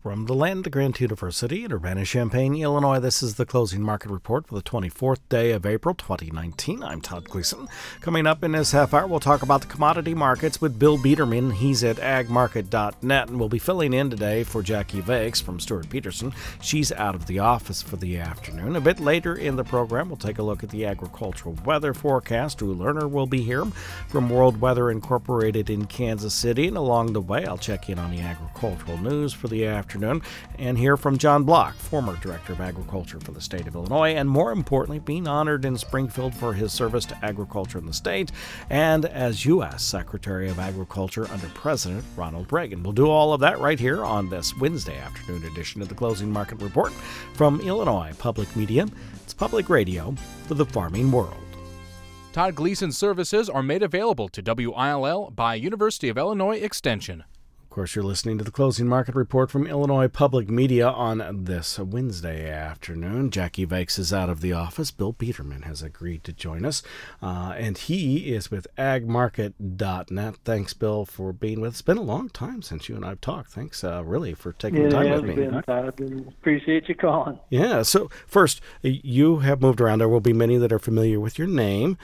From the land of the Grand University in Urbana-Champaign, Illinois, this is the Closing Market Report for the 24th day of April 2019. I'm Todd Gleason. Coming up in this half hour, we'll talk about the commodity markets with Bill Biederman. He's at agmarket.net, and we'll be filling in today for Jackie Vakes from Stuart Peterson. She's out of the office for the afternoon. A bit later in the program, we'll take a look at the agricultural weather forecast. Drew Lerner will be here from World Weather Incorporated in Kansas City, and along the way, I'll check in on the agricultural news for the afternoon and hear from John Block, former Director of Agriculture for the state of Illinois, and more importantly, being honored in Springfield for his service to agriculture in the state and as U.S. Secretary of Agriculture under President Ronald Reagan. We'll do all of that right here on this Wednesday afternoon edition of the Closing Market Report from Illinois Public Media. It's public radio for the farming world. Todd Gleason's services are made available to WILL by University of Illinois Extension. Of course, you're listening to the Closing Market Report from Illinois Public Media on this Wednesday afternoon. Jackie Vakes is out of the office. Bill Biederman has agreed to join us, and he is with agmarket.net. Thanks, Bill, for being with us. It's been a long time since you and I have talked. Thanks, really, for taking the time with me. I appreciate you calling. Yeah, so first, you have moved around. There will be many that are familiar with your name,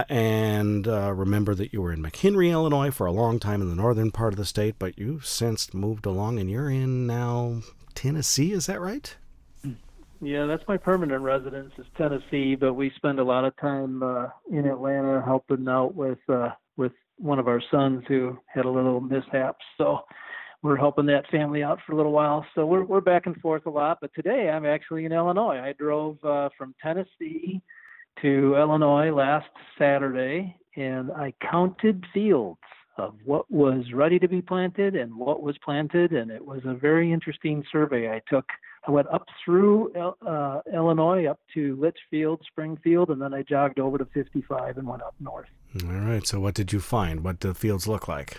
and remember that you were in McHenry, Illinois for a long time in the northern part of the state, but you since moved along and you're in now Tennessee, is that right? Yeah, that's my permanent residence is Tennessee, but we spend a lot of time in Atlanta helping out with one of our sons who had a little mishap. So we're helping that family out for a little while. So we're back and forth a lot, but today I'm actually in Illinois. I drove from Tennessee to Illinois last Saturday, and I counted fields of what was ready to be planted and what was planted, and it was a very interesting survey I took. I went up through Illinois, up to Litchfield, Springfield, and then I jogged over to 55 and went up north. All right, so what did you find? What do the fields look like?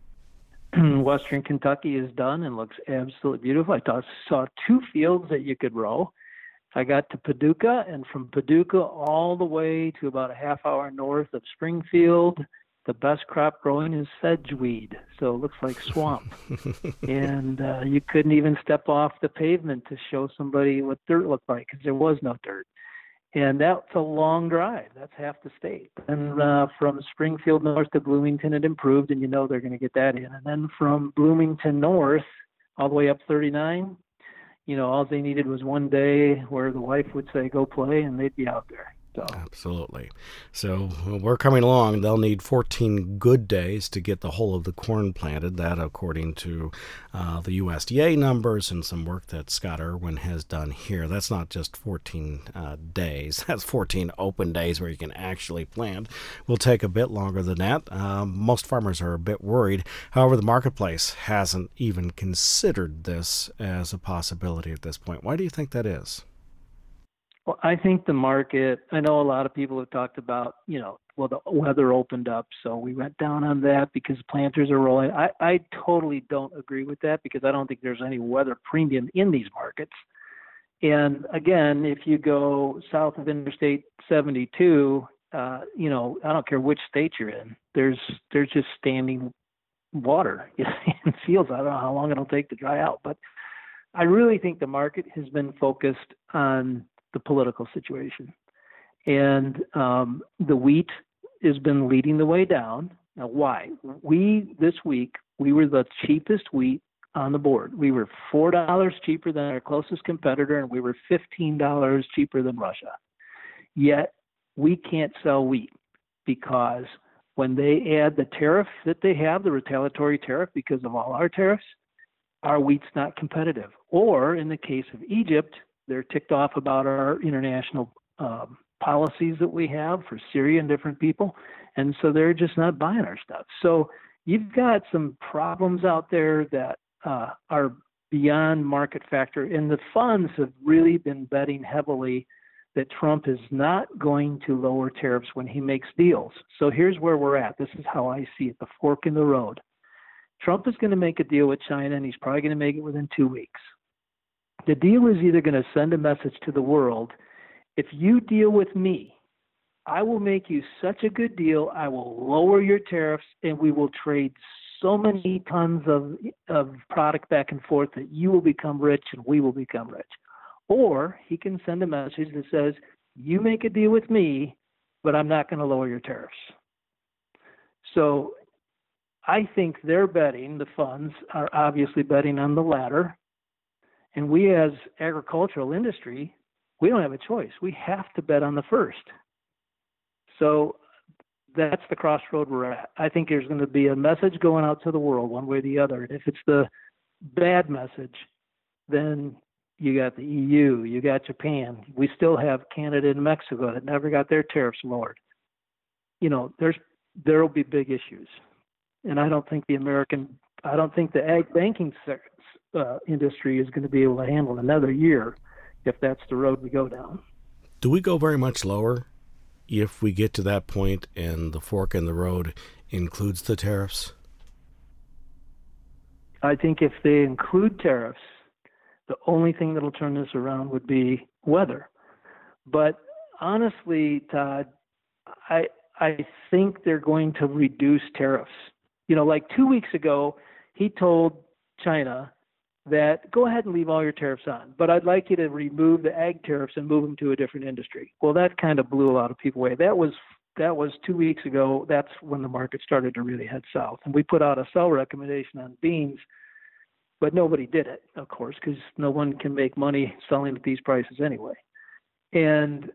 Western Kentucky is done and looks absolutely beautiful. I saw two fields that you could row. I got to Paducah, and from Paducah all the way to about a half hour north of Springfield, the best crop growing is sedgeweed, so it looks like swamp. And you couldn't even step off the pavement to show somebody what dirt looked like because there was no dirt. And that's a long drive. That's half the state. And from Springfield north to Bloomington, it improved, and you know they're going to get that in. And then from Bloomington north all the way up 39, you know, all they needed was one day where the wife would say, go play, and they'd be out there. So. Absolutely. So we're coming along. They'll need 14 good days to get the whole of the corn planted. That, according to the USDA numbers and some work that Scott Irwin has done here. That's not just 14 days. That's 14 open days where you can actually plant. Will take a bit longer than that. Most farmers are a bit worried. However, the marketplace hasn't even considered this as a possibility at this point. Why do you think that is? Well, I think the market, I know a lot of people have talked about, you know, well, the weather opened up, so we went down on that because planters are rolling. I totally don't agree with that because I don't think there's any weather premium in these markets. And again, if you go south of Interstate 72, you know, I don't care which state you're in, there's just standing water in fields. I don't know how long it'll take to dry out, but I really think the market has been focused on the political situation. And the wheat has been leading the way down. Now, why? This week, we were the cheapest wheat on the board. We were $4 cheaper than our closest competitor, and we were $15 cheaper than Russia. Yet, we can't sell wheat because when they add the tariff that they have, the retaliatory tariff because of all our tariffs, our wheat's not competitive. Or in the case of Egypt, they're ticked off about our international policies that we have for Syria and different people. And so they're just not buying our stuff. So you've got some problems out there that are beyond market factor. And the funds have really been betting heavily that Trump is not going to lower tariffs when he makes deals. So here's where we're at. This is how I see it, the fork in the road. Trump is going to make a deal with China, and he's probably going to make it within 2 weeks. The deal is either going to send a message to the world, if you deal with me, I will make you such a good deal, I will lower your tariffs, and we will trade so many tons of product back and forth that you will become rich and we will become rich. Or he can send a message that says, you make a deal with me, but I'm not going to lower your tariffs. So I think they're betting, the funds are obviously betting on the latter. And we as agricultural industry, we don't have a choice. We have to bet on the first. So that's the crossroad we're at. I think there's going to be a message going out to the world one way or the other. And if it's the bad message, then you got the EU, you got Japan. We still have Canada and Mexico that never got their tariffs lowered. There will be big issues. And I don't think the ag banking industry is going to be able to handle another year if that's the road we go down. Do we go very much lower if we get to that point and the fork in the road includes the tariffs? I think if they include tariffs, the only thing that'll turn this around would be weather. But honestly, Todd, I think they're going to reduce tariffs. Like 2 weeks ago, he told China that go ahead and leave all your tariffs on, but I'd like you to remove the ag tariffs and move them to a different industry. Well, that kind of blew a lot of people away. That was 2 weeks ago. That's when the market started to really head south. And we put out a sell recommendation on beans, but nobody did it, of course, because no one can make money selling at these prices anyway. And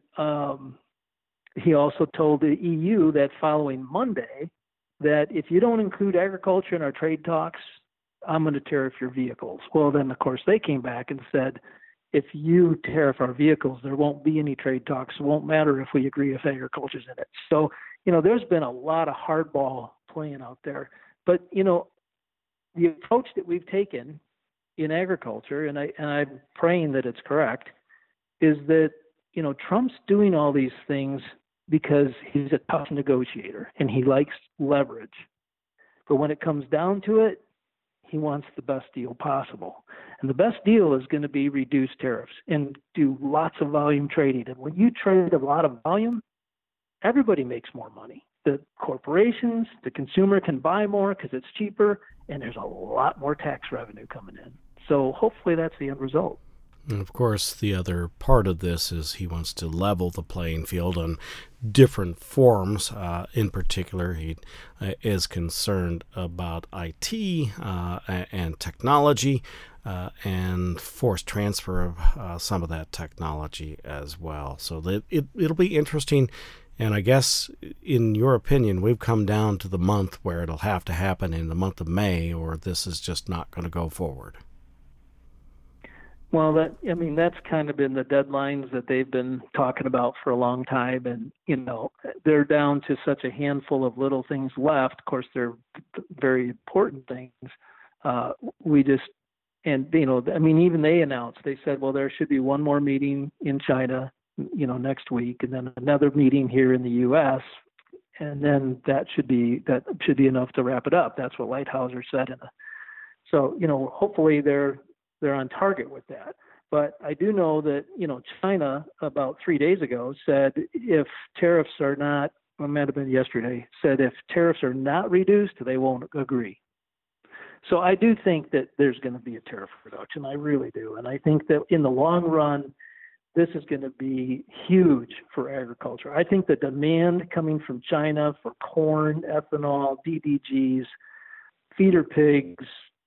he also told the EU that following Monday that if you don't include agriculture in our trade talks, I'm going to tariff your vehicles. Well, then, of course, they came back and said, if you tariff our vehicles, there won't be any trade talks. It won't matter if we agree if agriculture's in it. So, there's been a lot of hardball playing out there. But, the approach that we've taken in agriculture, and I'm praying that it's correct, is that, Trump's doing all these things because he's a tough negotiator and he likes leverage. But when it comes down to it, he wants the best deal possible. And the best deal is going to be reduce tariffs and do lots of volume trading. And when you trade a lot of volume, everybody makes more money. The corporations, the consumer can buy more because it's cheaper, and there's a lot more tax revenue coming in. So hopefully that's the end result. And of course, the other part of this is he wants to level the playing field on different forms. In particular, he is concerned about IT and technology and forced transfer of some of that technology as well. So that it'll be interesting. And I guess, in your opinion, we've come down to the month where it'll have to happen in the month of May, or this is just not going to go forward. Well, that's kind of been the deadlines that they've been talking about for a long time. And, they're down to such a handful of little things left. Of course, they're very important things. Even they announced, they said, well, there should be one more meeting in China, next week, and then another meeting here in the U.S., and then that should be enough to wrap it up. That's what Lighthizer said. So, hopefully they're on target with that. But I do know that, China about 3 days ago said if tariffs are not, it might have been yesterday, said if tariffs are not reduced, they won't agree. So I do think that there's going to be a tariff reduction. I really do. And I think that in the long run, this is going to be huge for agriculture. I think the demand coming from China for corn, ethanol, DDGs, feeder pigs,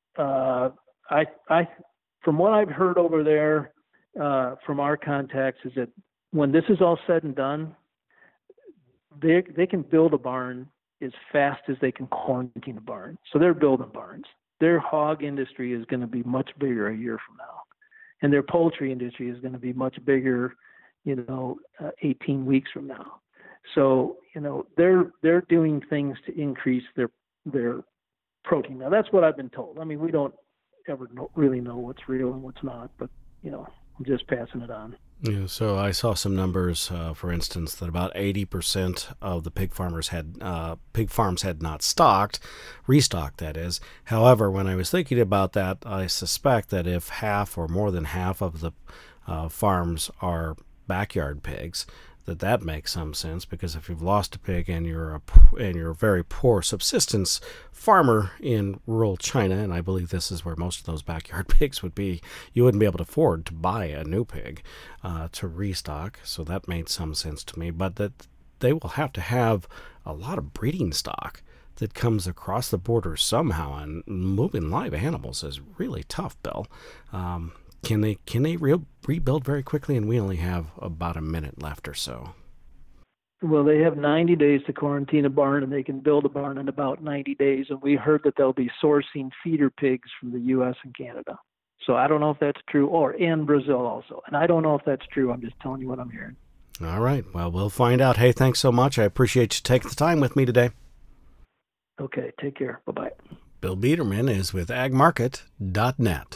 from what I've heard over there from our contacts is that when this is all said and done, they can build a barn as fast as they can quarantine a barn. So they're building barns. Their hog industry is going to be much bigger a year from now. And their poultry industry is going to be much bigger, 18 weeks from now. So, they're doing things to increase their protein. Now, that's what I've been told. I mean, we don't ever really know what's real and what's not, but, I'm just passing it on. Yeah, so I saw some numbers, for instance, that about 80% of the pig farms had not restocked, that is. However, when I was thinking about that, I suspect that if half or more than half of the farms are backyard pigs, that makes some sense, because if you've lost a pig and you're a very poor subsistence farmer in rural China, and I believe this is where most of those backyard pigs would be, you wouldn't be able to afford to buy a new pig to restock. So that made some sense to me. But that they will have to have a lot of breeding stock that comes across the border somehow, and moving live animals is really tough, Bill. Can they rebuild very quickly? And we only have about a minute left or so. Well, they have 90 days to quarantine a barn, and they can build a barn in about 90 days. And we heard that they'll be sourcing feeder pigs from the U.S. and Canada. So I don't know if that's true, or in Brazil also. And I don't know if that's true. I'm just telling you what I'm hearing. All right. Well, we'll find out. Hey, thanks so much. I appreciate you taking the time with me today. Okay, take care. Bye-bye. Bill Biederman is with agmarket.net.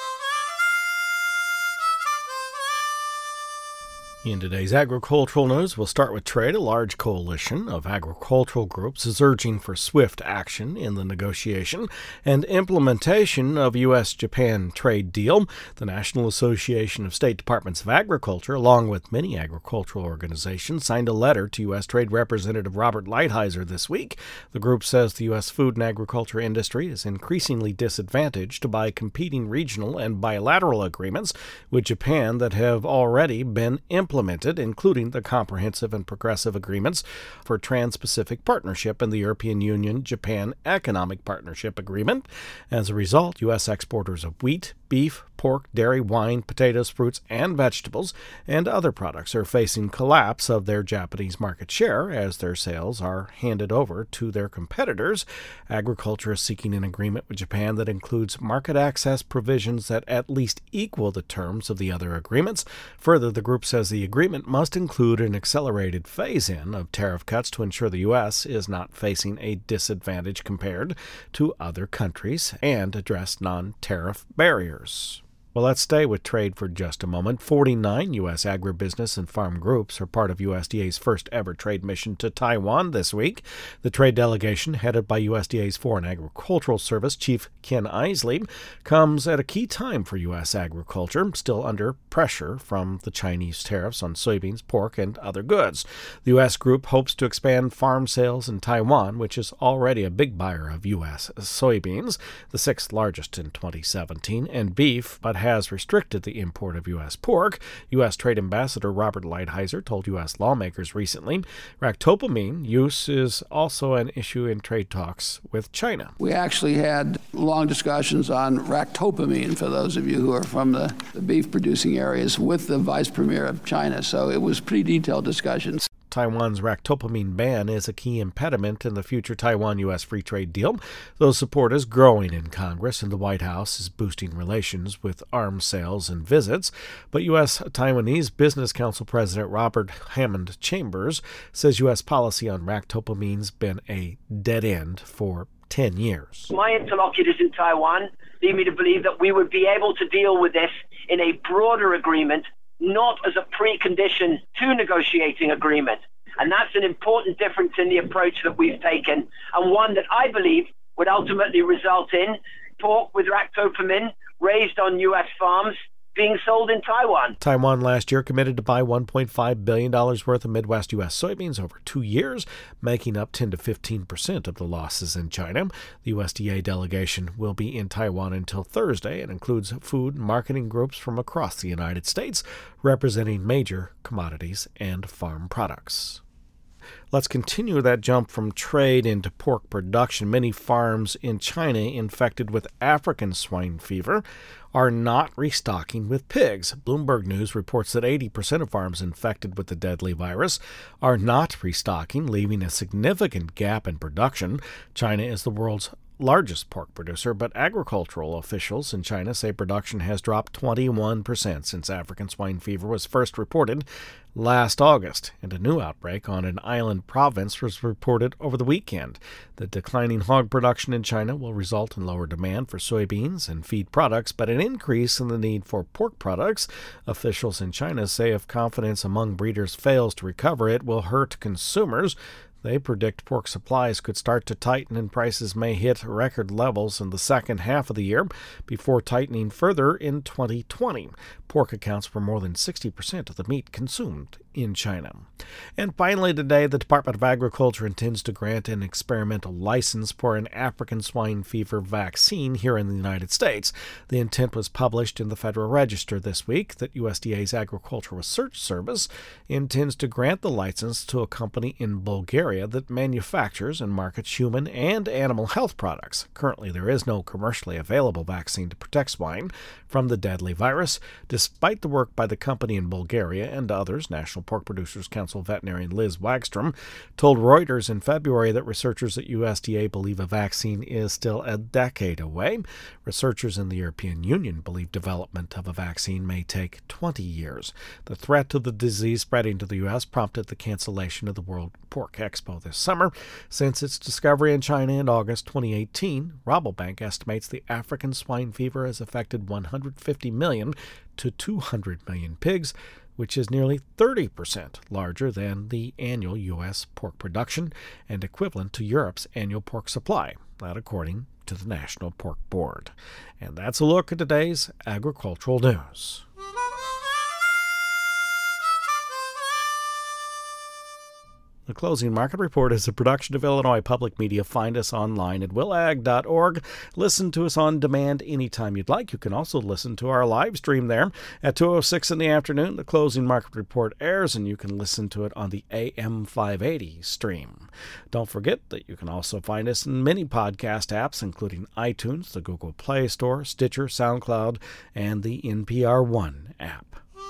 In today's agricultural news, we'll start with trade. A large coalition of agricultural groups is urging for swift action in the negotiation and implementation of U.S.-Japan trade deal. The National Association of State Departments of Agriculture, along with many agricultural organizations, signed a letter to U.S. Trade Representative Robert Lighthizer this week. The group says the U.S. food and agriculture industry is increasingly disadvantaged by competing regional and bilateral agreements with Japan that have already been implemented, including the comprehensive and progressive agreements for Trans-Pacific Partnership and the European Union-Japan Economic Partnership Agreement. As a result, U.S. exporters of wheat, beef, pork, dairy, wine, potatoes, fruits, and vegetables, and other products are facing collapse of their Japanese market share as their sales are handed over to their competitors. Agriculture is seeking an agreement with Japan that includes market access provisions that at least equal the terms of the other agreements. Further, the group says the agreement must include an accelerated phase-in of tariff cuts to ensure the U.S. is not facing a disadvantage compared to other countries and address non-tariff barriers. Well, let's stay with trade for just a moment. 49 U.S. agribusiness and farm groups are part of USDA's first-ever trade mission to Taiwan this week. The trade delegation, headed by USDA's Foreign Agricultural Service Chief Ken Isley, comes at a key time for U.S. agriculture, still under pressure from the Chinese tariffs on soybeans, pork, and other goods. The U.S. group hopes to expand farm sales in Taiwan, which is already a big buyer of U.S. soybeans, the sixth largest in 2017, and beef, but has restricted the import of U.S. pork. U.S. Trade Ambassador Robert Lighthizer told U.S. lawmakers recently ractopamine use is also an issue in trade talks with China. We actually had long discussions on ractopamine, for those of you who are from the beef-producing areas, with the Vice Premier of China, so it was pretty detailed discussions. Taiwan's ractopamine ban is a key impediment in the future Taiwan-U.S. free trade deal. Those support is growing in Congress, and the White House is boosting relations with arms sales and visits. But U.S. Taiwanese Business Council President Robert Hammond Chambers says U.S. policy on ractopamine's been a dead end for 10 years. My interlocutors in Taiwan lead me to believe that we would be able to deal with this in a broader agreement, not as a precondition to negotiating agreement. And that's an important difference in the approach that we've taken, and one that I believe would ultimately result in pork with ractopamine raised on U.S. farms being sold in Taiwan. Taiwan last year committed to buy $1.5 billion worth of Midwest U.S. soybeans over 2 years, making up 10 to 15% of the losses in China. The USDA delegation will be in Taiwan until Thursday and includes food and marketing groups from across the United States, representing major commodities and farm products. Let's continue that jump from trade into pork production. Many farms in China infected with African swine fever are not restocking with pigs. Bloomberg News reports that 80% of farms infected with the deadly virus are not restocking, leaving a significant gap in production. China is the world's largest pork producer, but agricultural officials in China say production has dropped 21% since African swine fever was first reported last August, and a new outbreak on an island province was reported over the weekend. The declining hog production in China will result in lower demand for soybeans and feed products, but an increase in the need for pork products. Officials in China say if confidence among breeders fails to recover, it will hurt consumers. They predict pork supplies could start to tighten and prices may hit record levels in the second half of the year before tightening further in 2020. Pork accounts for more than 60% of the meat consumed in China. And finally today, the Department of Agriculture intends to grant an experimental license for an African swine fever vaccine here in the United States. The intent was published in the Federal Register this week that USDA's Agricultural Research Service intends to grant the license to a company in Bulgaria that manufactures and markets human and animal health products. Currently, there is no commercially available vaccine to protect swine from the deadly virus. Despite the work by the company in Bulgaria and others, National Pork Producers Council veterinarian Liz Wagstrom told Reuters in February that researchers at USDA believe a vaccine is still a decade away. Researchers in the European Union believe development of a vaccine may take 20 years. The threat to the disease spreading to the U.S. prompted the cancellation of the World Pork Expo this summer. Since its discovery in China in August 2018, Rabobank estimates the African swine fever has affected 150 million to 200 million pigs, which is nearly 30% larger than the annual U.S. pork production and equivalent to Europe's annual pork supply, that according to the National Pork Board. And that's a look at today's agricultural news. The Closing Market Report is a production of Illinois Public Media. Find us online at willag.org. Listen to us on demand anytime you'd like. You can also listen to our live stream there at 2:06 in the afternoon. The Closing Market Report airs, and you can listen to it on the AM 580 stream. Don't forget that you can also find us in many podcast apps, including iTunes, the Google Play Store, Stitcher, SoundCloud, and the NPR One app.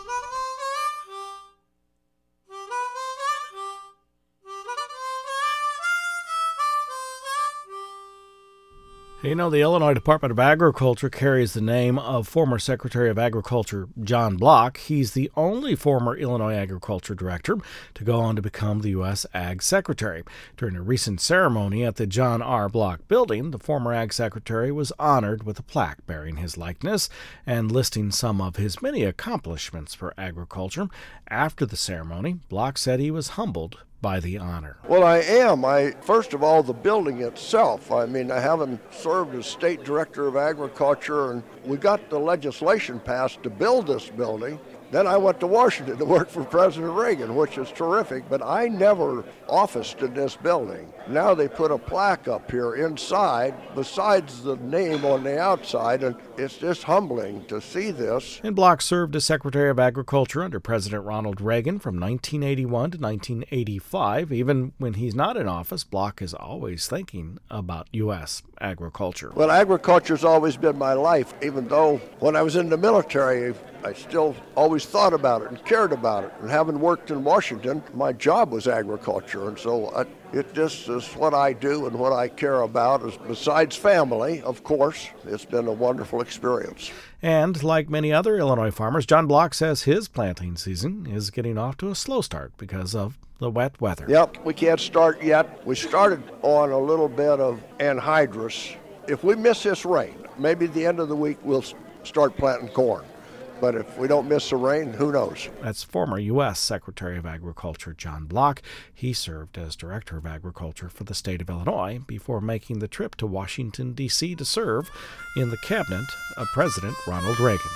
You know, the Illinois Department of Agriculture carries the name of former Secretary of Agriculture John Block. He's the only former Illinois Agriculture Director to go on to become the U.S. Ag Secretary. During a recent ceremony at the John R. Block Building, the former Ag Secretary was honored with a plaque bearing his likeness and listing some of his many accomplishments for agriculture. After the ceremony, Block said he was humbled by the honor. Well, I am. First of all, the building itself. I haven't served as State Director of Agriculture, and we got the legislation passed to build this building. Then I went to Washington to work for President Reagan, which is terrific, but I never officed in this building. Now they put a plaque up here inside, besides the name on the outside, and it's just humbling to see this. And Block served as Secretary of Agriculture under President Ronald Reagan from 1981 to 1985. Even when he's not in office, Block is always thinking about U.S. agriculture. Well, agriculture's always been my life, even though when I was in the military, I still always thought about it and cared about it. And having worked in Washington, my job was agriculture. And so it just is what I do and what I care about. Is besides family, of course, it's been a wonderful experience. And like many other Illinois farmers, John Block says his planting season is getting off to a slow start because of the wet weather. Yep, we can't start yet. We started on a little bit of anhydrous. If we miss this rain, maybe at the end of the week we'll start planting corn. But if we don't miss the rain, who knows? That's former U.S. Secretary of Agriculture John Block. He served as Director of Agriculture for the state of Illinois before making the trip to Washington, D.C. to serve in the cabinet of President Ronald Reagan.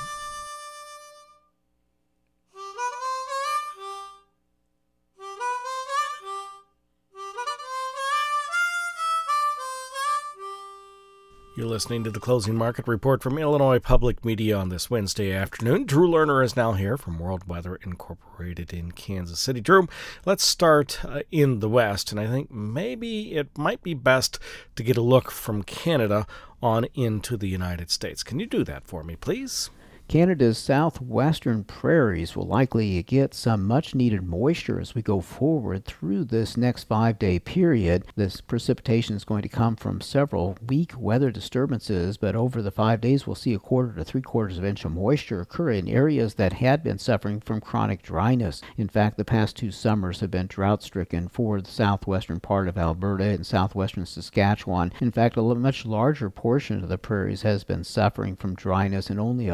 You're listening to the Closing Market Report from Illinois Public Media on this Wednesday afternoon. Drew Lerner is now here from World Weather Incorporated in Kansas City. Drew, let's start in the West, and I think maybe it might be best to get a look from Canada on into the United States. Can you do that for me, please? Canada's southwestern prairies will likely get some much-needed moisture as we go forward through this next 5-day period. This precipitation is going to come from several weak weather disturbances, but over the 5 days we'll see 1/4 to 3/4 of an inch of moisture occur in areas that had been suffering from chronic dryness. In fact, the past 2 summers have been drought-stricken for the southwestern part of Alberta and southwestern Saskatchewan. In fact, a much larger portion of the prairies has been suffering from dryness, and only a portion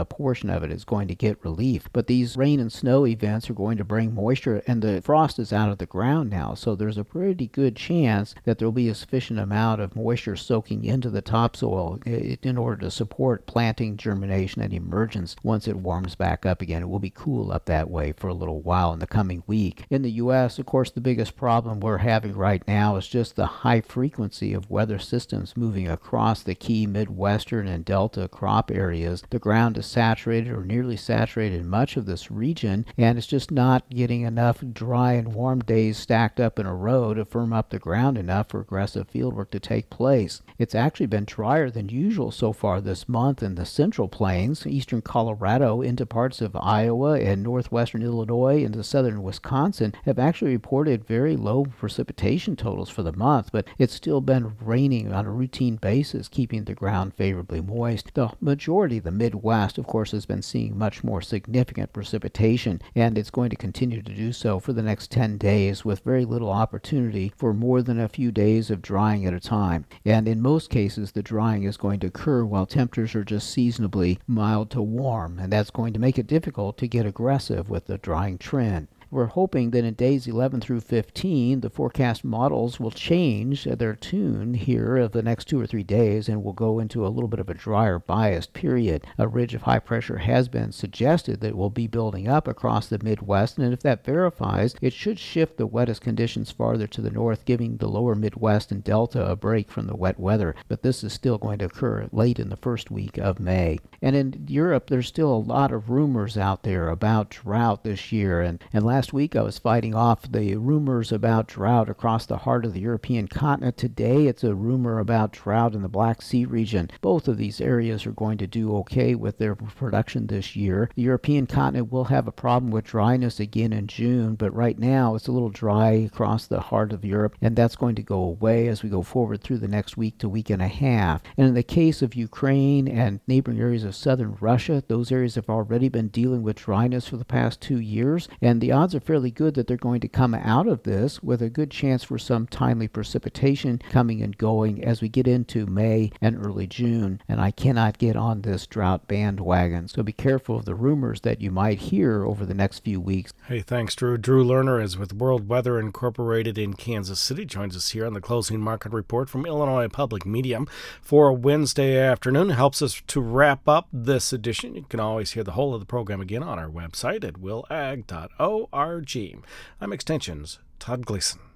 portion of it is going to get relief. But these rain and snow events are going to bring moisture, and the frost is out of the ground now, so there's a pretty good chance that there will be a sufficient amount of moisture soaking into the topsoil in order to support planting, germination, and emergence once it warms back up again. It will be cool up that way for a little while in the coming week. In the U.S., of course, the biggest problem we're having right now is just the high frequency of weather systems moving across the key Midwestern and Delta crop areas. The ground is saturated or nearly saturated in much of this region, and it's just not getting enough dry and warm days stacked up in a row to firm up the ground enough for aggressive fieldwork to take place. It's actually been drier than usual so far this month in the Central Plains, eastern Colorado into parts of Iowa and northwestern Illinois into southern Wisconsin have actually reported very low precipitation totals for the month, but it's still been raining on a routine basis, keeping the ground favorably moist. The majority of the Midwest, of course, has been seeing much more significant precipitation, and it's going to continue to do so for the next 10 days with very little opportunity for more than a few days of drying at a time. And in most cases, the drying is going to occur while temperatures are just seasonably mild to warm, and that's going to make it difficult to get aggressive with the drying trend. We're hoping that in days 11 through 15, the forecast models will change their tune here of the next 2 or 3 days, and we'll go into a little bit of a drier biased period. A ridge of high pressure has been suggested that will be building up across the Midwest, and if that verifies, it should shift the wettest conditions farther to the north, giving the lower Midwest and Delta a break from the wet weather. But this is still going to occur late in the first week of May. And in Europe, there's still a lot of rumors out there about drought this year, and last week I was fighting off the rumors about drought across the heart of the European continent. Today it's a rumor about drought in the Black Sea region. Both of these areas are going to do okay with their production this year. The European continent will have a problem with dryness again in June, but right now it's a little dry across the heart of Europe, and that's going to go away as we go forward through the next week to week and a half. And in the case of Ukraine and neighboring areas of southern Russia, those areas have already been dealing with dryness for the past 2 years, and the odds are fairly good that they're going to come out of this with a good chance for some timely precipitation coming and going as we get into May and early June. And I cannot get on this drought bandwagon, so be careful of the rumors that you might hear over the next few weeks. Hey, thanks, Drew. Drew Lerner is with World Weather Incorporated in Kansas City. Joins us here on the Closing Market Report from Illinois Public Media for Wednesday afternoon. Helps us to wrap up this edition. You can always hear the whole of the program again on our website at willag.org. I'm Extension's Todd Gleason.